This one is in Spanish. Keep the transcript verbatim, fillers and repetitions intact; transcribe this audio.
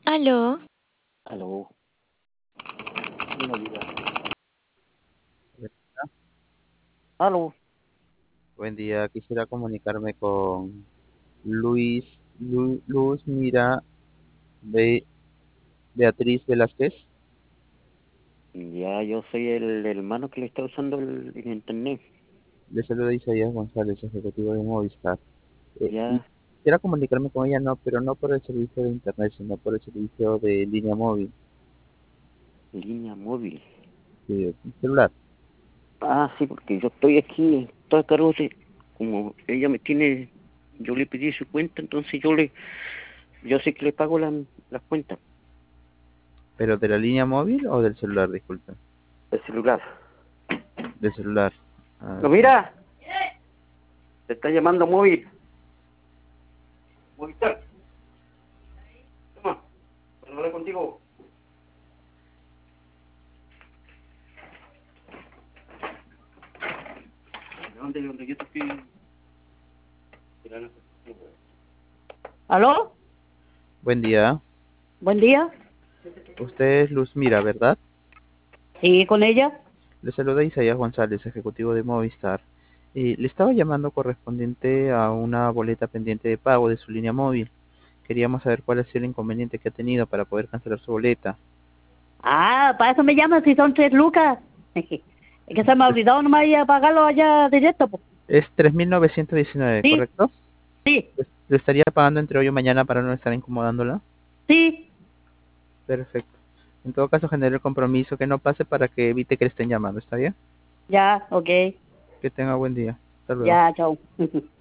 Aló, Aló, ¿quién me ayuda? Aló, Buen día, quisiera comunicarme con Luis, Lu- Luz Mira Be- Beatriz Velázquez. ya yo soy el hermano que le está usando el, el internet. Le saluda Isaías González, ejecutivo de Movistar. Eh, y Ya, quisiera comunicarme con ella, no, pero no por el servicio de internet, sino por el servicio de línea móvil, línea móvil. de celular. Ah, sí, porque yo estoy aquí, toda cargo de, como ella me tiene, yo le pedí su cuenta, entonces yo le, yo sé que le pago la- las cuentas ¿Pero de la línea móvil o del celular? Disculpe. del celular. Del celular. Ah, ¿Lo mira? Te está llamando móvil. Movistar, toma, para hablar contigo. ¿De dónde, de dónde yo te estoy? ¿Aló? buen día. Buen día. Usted es Luz Mira, ¿verdad? Sí, con ella. Le saluda Isaías González, ejecutivo de Movistar. Eh, le estaba llamando correspondiente a una boleta pendiente de pago de su línea móvil. Queríamos saber cuál ha sido el inconveniente que ha tenido para poder cancelar su boleta. Ah, para eso me llaman si son tres lucas. Es que se me ha Es, olvidado nomás ir a pagarlo allá directo, pues. es tres mil novecientos diecinueve, Sí, ¿correcto? sí, Pues, lo estaría pagando entre hoy y mañana para no estar incomodándola. sí. Perfecto. En todo caso, genere el compromiso que no pase para que evite que le estén llamando, ¿está bien? Ya, ok. Que tenga buen día. Hasta luego. Ya, chao.